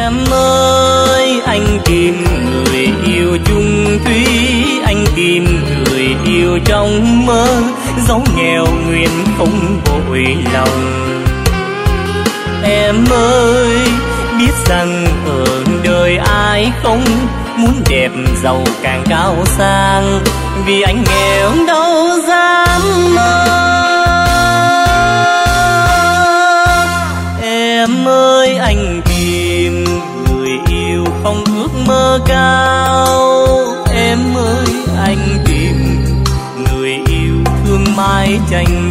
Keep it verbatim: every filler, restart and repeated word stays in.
Em ơi anh tìm người yêu chung thủy, anh tìm người yêu trong mơ, dẫu nghèo nguyện không vội lòng. Em ơi biết rằng ở đời ai không muốn đẹp giàu càng cao sang, vì anh nghèo đâu dám mơ. Em ơi anh tìm người yêu không ước mơ cao, em ơi anh tìm người yêu thương mãi tranh